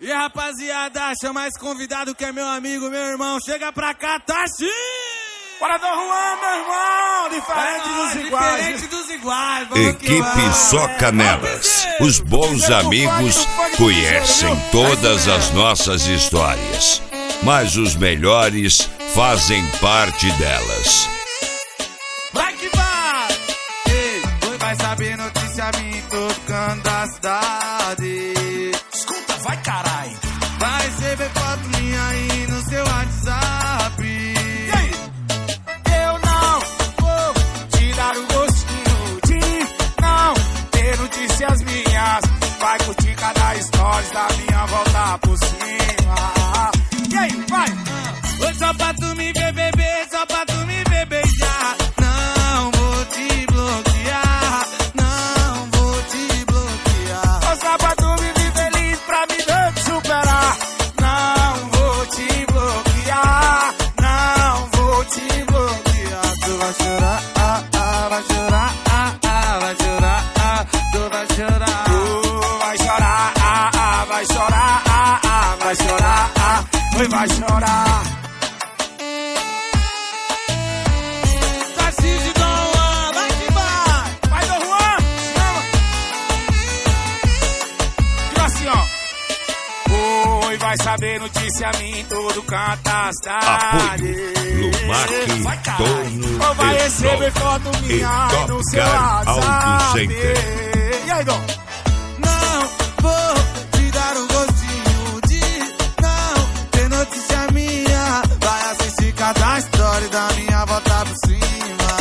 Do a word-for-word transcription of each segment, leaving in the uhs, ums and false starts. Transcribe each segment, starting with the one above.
E rapaziada, chama esse convidado que é meu amigo, meu irmão. Chega pra cá, Tarcísio! Bora do Juan, meu irmão! Diferente é, dos iguais. Diferente dos iguais. Vamos Equipe Só Canelas. Os bons amigos conhecem todas as nossas histórias, mas os melhores fazem parte delas. Vai que vai! Ei, oi, vai saber notícia minha em todo canto da cidade. Escuta, vai carai! Vai receber foto minha aí no seu WhatsApp. E aí? Eu não vou te dar o gostinho de não ter notícias minhas. Vai curtir cada stories da minha volta por cima. E aí, vai! Oi, só pra tu me ver beber, só pra tu me ver beijar. Não vou te bloquear, não vou te bloquear. Ô, só pra tu me ver feliz, pra me ver te superar. Não vou te bloquear, não vou te bloquear. Tu vai chorar, ah, ah, vai chorar, ah, ah, vai chorar, ah, tu vai chorar. Tu vai chorar, ah, ah, vai chorar, ah, ah, vai chorar, ah, oi, vai chorar. Tarcísio Dom Juan, vai que vai! Vai do Juan, chama. Diga assim, ó. Oi, vai saber notícia minha em todo canto da cidade. Apoio Lumac, Dono Ou vai e receber Top. foto minha E no Top seu Car Auto WhatsApp. Center. E aí, Dom? Não vou te dar um gostinho de não ter notícia minha. Vai assistir cada story da minha volta por cima.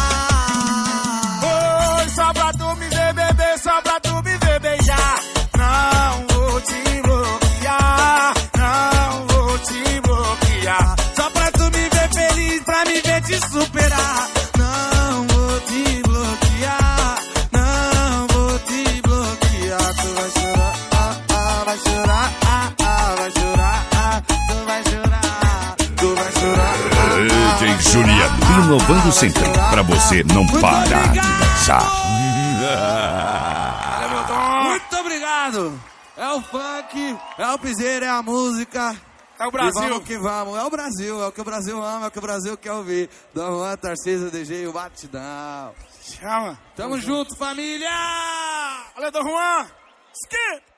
Oi, só pra tu me ver beber, só pra tu me ver beijar. Não vou te bloquear, não vou te bloquear. Só pra tu me ver feliz, pra me ver te superar. Não vou te bloquear, não vou te bloquear. Tu vai chorar, ah, ah, vai chorar, ah, ah, vai chorar, ah, tu vai chorar, tu vai chorar. Ah, ah, D J vai Juliano, chorar, inovando ah, sempre, vai chorar. pra você não Muito parar de obrigado. dançar. Valeu, meu Dom. Muito obrigado. É o funk, é o piseiro, é a música. É o E Brasil. vamos que vamos. É o Brasil, é o que o Brasil ama, é o que o Brasil quer ouvir. Dom Juan, Tarcísio, D J e o Batidão. Chama. Tamo junto, família! Valeu, Dom Juan. Skip.